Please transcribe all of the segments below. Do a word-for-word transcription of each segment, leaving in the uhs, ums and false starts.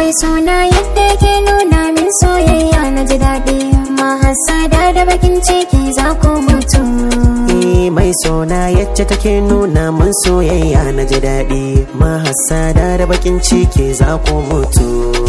mai sona yadda ke nuna min soyayya na ji daɗi, mahasada da bakin ciki za ku mutu. Mai sona yacce take nuna min soyayya na ji daɗi, mahasada da bakin ciki za ku mutu.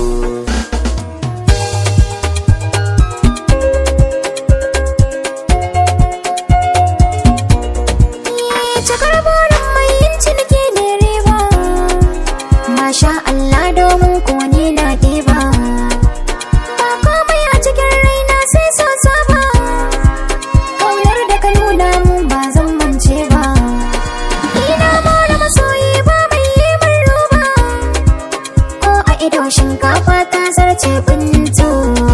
Cikar burin mai yin ciniki ne riba, masha Allah domin ko ni na ɗiba. Ba komai a cikin raina sai so saba, ƙaunar da ka nuna mun ba zan mance ba. Ina more masoyi ba mai yi min roba, ko a ido shinkafa ta zarce bintu.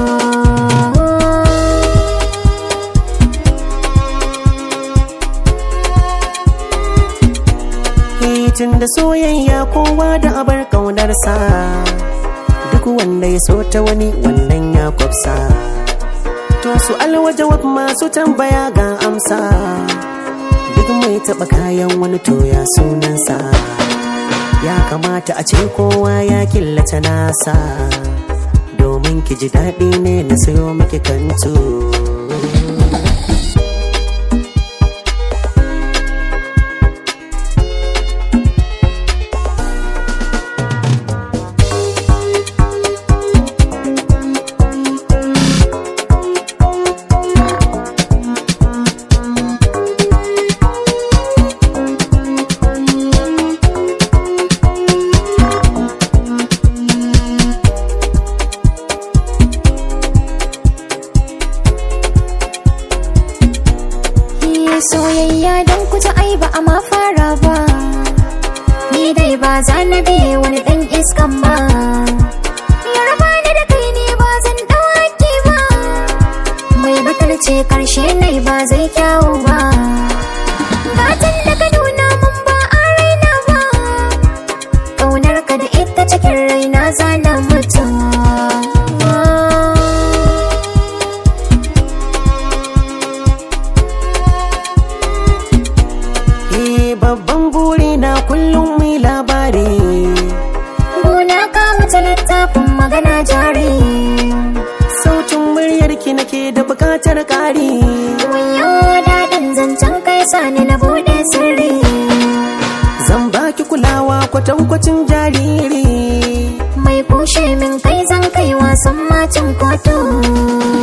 Tun da soyayya kowa da abar ƙaunarsa, duk wanda ya so ta wani wannan ya kwafsa. To su alwajawab masu tambaya ga amsa, duk mai taɓa kayan wani to ya sunansa. Ya kamata a ce kowa ya killace nasa, domin ki ji daɗi ne na sayo miki kantu. Soyayya don kuta ai ba a ma fara ba, ni dai ba za na biye wani ɗan iskan ba. Yarba ni da kai ne ba zan ɗauki ba, mai batalce karshe nai ba zai kyawu ba. Gatan da ka nuna mun ba a raina ba, ƙaunar ka da ita cikin raina za na mutu. Babban buri na kullum mai labari, gona ka wuce littafin magana jari. Sautin muryarki nake da bukatar ƙari, wayo daɗin zancen kai sani na buɗe sirri. Zan baki kulawa kwatankwacin jariri, mai kushe min kai zan kai wasan macin kotu.